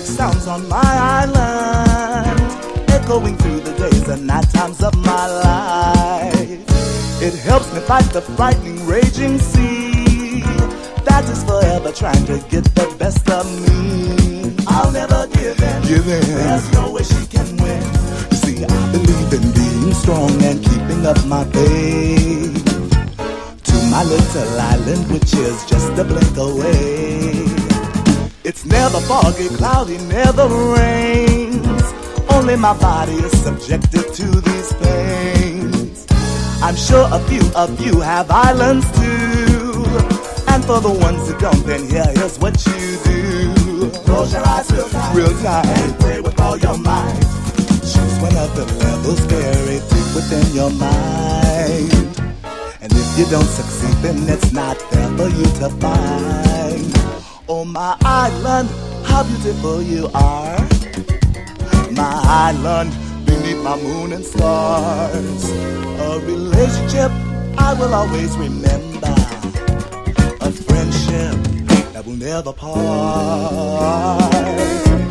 music sounds on my island, echoing through the days and night times of my life. It helps me fight the frightening, raging sea that is forever trying to get the best of me. I'll never give in. There's no way she can win. You see, I believe in being strong and keeping up my faith to my little island, which is just a blink away. It's never foggy, cloudy, never rains. Only my body is subjected to these pains. I'm sure a few of you have islands too, and for the ones who don't, then here's what you do. Close your eyes real tight, and pray with all your might. Choose one of the levels buried deep within your mind, and if you don't succeed, then it's not there for you to find. Oh, my island, how beautiful you are. My island, beneath my moon and stars. A relationship I will always remember. A friendship that will never part.